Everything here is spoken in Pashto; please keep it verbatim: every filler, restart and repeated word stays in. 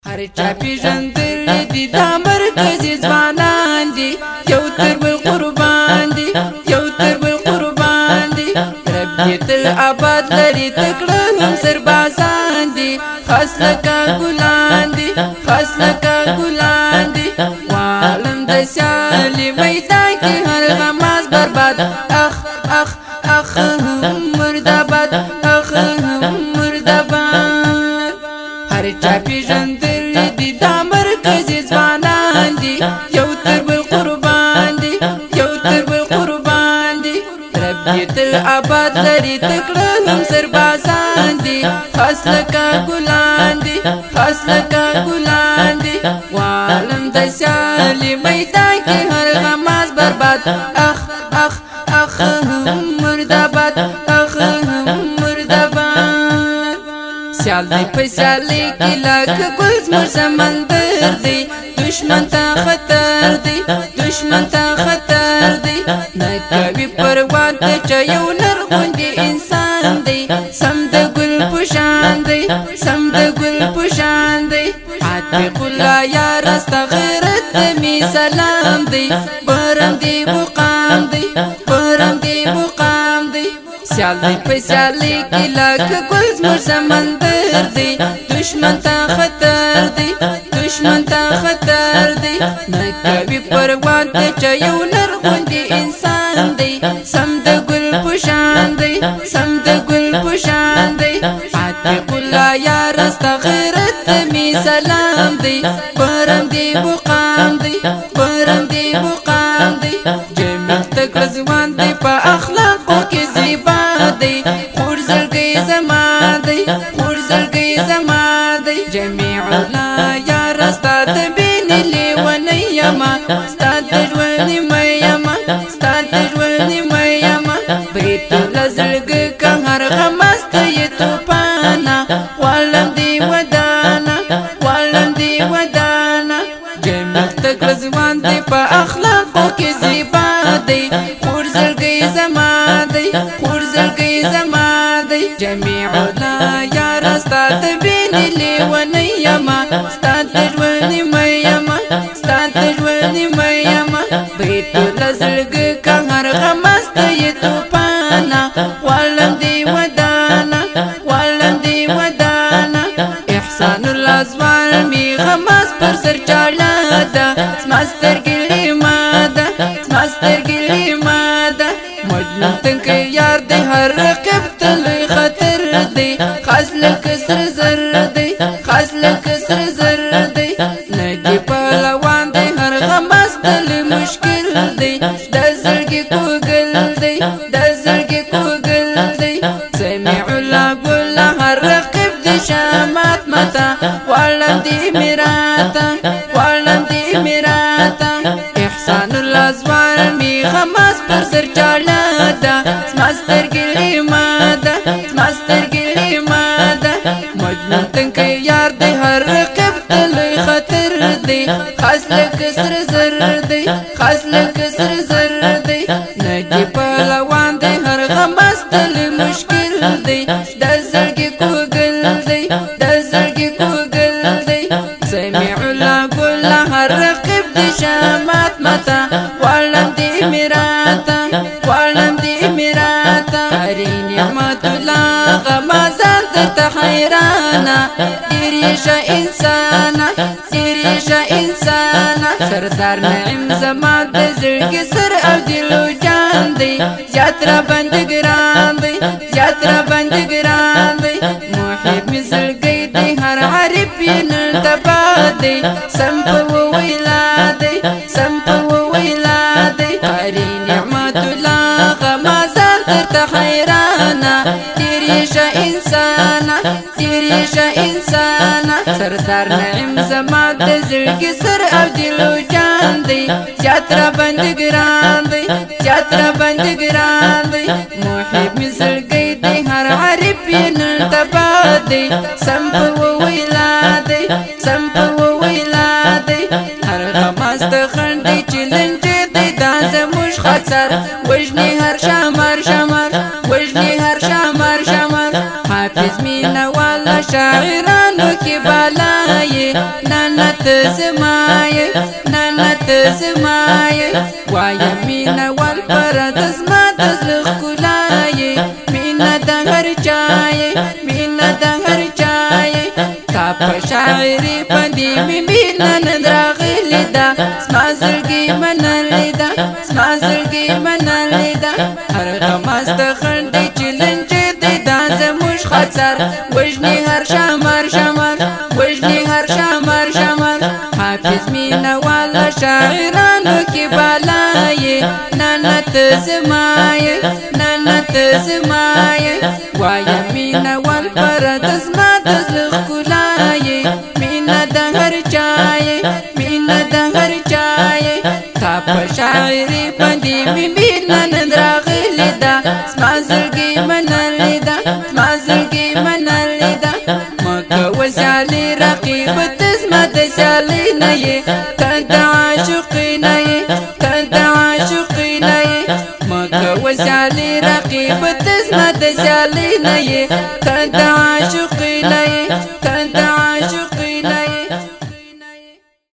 هر چا پیژندل دي دا مرکزي ځوانان دي یو تر بل قربان دي یو تر بل قربان دي رب دې تل آباد لري تکړه هم سربازان دي خاص لکه ګلان دي خاص لکه ګلان دي عالم د سیالي میدان کې هر غماز برباد اخ اخ اخ مرداباد اخ مرداباد هر چا پیژندل دي دا مرکزي ځوانان دي یو تر بل قربان دي یو تر بل قربان دي رب دې تل آباد لري تکړه هم سربازان دي خاص لکه ګلان دي خاص لکه ګلان دي عالم د سیالي میدان کې هر غماز برباد اخ اخ اخ مرداباد اخ مرداباد سیال دی په سیالي کې لکه ګل زموږ سمندر دی دشمن ته خطر دی دشمن ته خطر دی نه کوي پروا د چا یو نرغوندي انسان دی سم د ګل پشان دی سم د ګل پشان دی عتیق الله یا راستا غیرت می سلام دی برم دی مقام دی برم دی مقام دی سیال دی په سیالي کې لکه ګل زموږ سمندر دی دشمن ته خطر دی دشمن ته خطر دی نه کوي پروا د چا یو نرغوندي انسان دی سم د ګل پشان دی سم د ګل پشان دی عتیق الله یا راستا غیرت می سلام دی برم دی مقام دی برم دی مقام دی جمیل تکړه ځوان دی په اخلاقو کې زیبا دی خور زړګی زما دی خور زړګی زما دی جمیع الله یا راستا د بینې لیونی یما ستا د ژوند مې یما ستا د ژوند مې یما بیت لزړګ که هر غمست یې توپانا والم دی ودانا والم دی ودانا جمیل تکړه ځوان دی په اخلاقو کې زیبا دی خور زړګی زما دی خور زړګی زما دی جمیع الله یا راستا د بینې لیونی یما ستا د ژوند مې یما ستا د ژوند مې یما بیت لزړګ که هر غمست یې توپانا والم دی ودانا والم دی ودانا احسان الله ځوان می غماز پر سر چاړه ده زما سترګې لیما ده زما سترګې لیما ده مجنون تنکه یار دی هر رقیب ته لوی خطر دی خاص لکه سره زر دی خاص لکه سره زر دی نجی پهلوان دی هر غماز تل مشکل دی د زړګي کوګل دی د زړګي کوګل دی سمیع الله ګل هر رقیب دی شامات متا والم دی میراتا والم دی میراتا احسان الله ځوان می غماز پر سر چاړه ده زما سترګې لیما ده زما سترګې لیما ده مجنون تنکه یار دی هر رقیب ته لوی خطر دی خاص لکه سره زر دی خاص لکه سره زر دی نجی پهلوان دی هر غماز تل مشکل دی د زړګي کوګل دی د زړګي کوګل دی سمیع الله ګل هر رقیب دی شامات متا والم دی میراتا والم دی میراتا هری نعمت الله غمازان درته حیرانا دیریشا انسانا دیریشا انسانا سردار نعیم زما د زړګي سر او دلو جان دی زیات را بند ګران دی زیات را بند ګران دی محب می زړګي دی هر عارف یې نن تبا دی سم په ویلا دی سم په ویلا دی هری نعمت الله غمازان درته حیرانا دیریشا انسانا دیریشا انسانا سردار نعیم زما د زړګي سر او دلو جان دی زیات را بند ګران دی زیات را بند ګران دی محب می زړګي دی هر عارف یې نن تبا دی سم په ویلا دی سم په ویلا دی هر غماز ته خندې چې لنجې دی دا زموږ خاطر وژني هر شمر شمر وژني هر شمر شمر حافظ مینه والا شاعرانو کې بالای تزماي نانا تزماي ويا مينا والبرد زما تزلخ كلاي مينا دهر جاي مينا دهر جاي تاب شاعري بندي مينا ندراغي لدا سما زلقي من اللدا سما زلقي من اللدا هر خماس دخل دي چلنج دي داز مش خطر وجني هر شمر شمر وجني هر شمر شمر حافظ مينا والا شاعرانو کی بالاي نانا تزماي نانا تزماي ويا مينا والبرد زما تزلخ كلاي مينا دهر جاي مينا دهر جاي تاب شاعري بندي مينا ندراغي لدا سما زلقي من اللدا سما زلقي من اللدا مكة وسالي رقيب تسمى تسالي ناي كنت عاشقي ناي كنت عاشقي ناي مكة وسالي رقيب تسمى تسالي ناي كنت عاشقي